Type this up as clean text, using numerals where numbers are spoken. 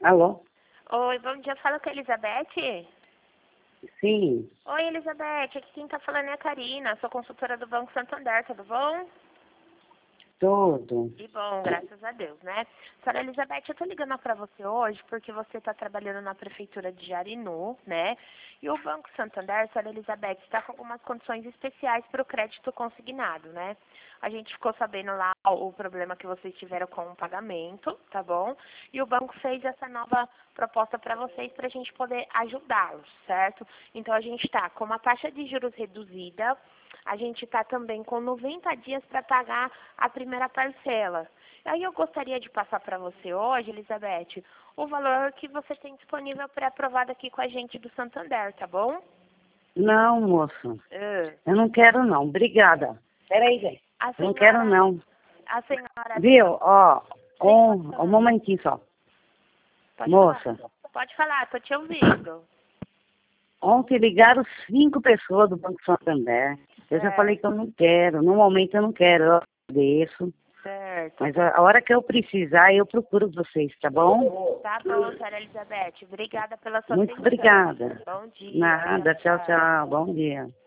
Alô? Oi, bom dia. Fala com a Elizabeth. Sim, Oi, Elizabeth. Aqui quem tá falando é a Karina. Sou consultora do Banco Santander, tudo bom? tudo. Que bom, graças a Deus, né? Senhora Elizabeth, eu tô ligando pra você hoje porque você tá trabalhando na Prefeitura de Jarinu, né? E o Banco Santander, senhora Elizabeth, está com algumas condições especiais para o crédito consignado, né? A gente ficou sabendo lá o problema que vocês tiveram com o pagamento, tá bom? E o banco fez essa nova proposta para vocês para a gente poder ajudá-los, certo? Então a gente está com uma taxa de juros reduzida, a gente está também com 90 dias para pagar a primeira parcela. Aí eu gostaria de passar para você hoje, Elizabeth, o valor que você tem disponível pré-aprovado aqui com a gente do Santander, tá bom? Não, moça. Ah, Eu não quero não. Obrigada. Peraí, velho. a Eu não quero senhora, não. a senhora Viu? Ó, Sim, pode um falar. momentinho só. Pode falar. Moça, Pode falar, tô te ouvindo. ontem ligaram 5 pessoas do Banco Santander. Eu já falei Certo, que eu não quero. No momento eu não quero. Eu agradeço. certo. Mas a hora que eu precisar, eu procuro vocês, tá bom? Tá bom, senhora Elizabeth. Obrigada pela sua Muito atenção. obrigada. Bom dia. Tchau, Nada. Tchau, tchau. tchau. Bom dia.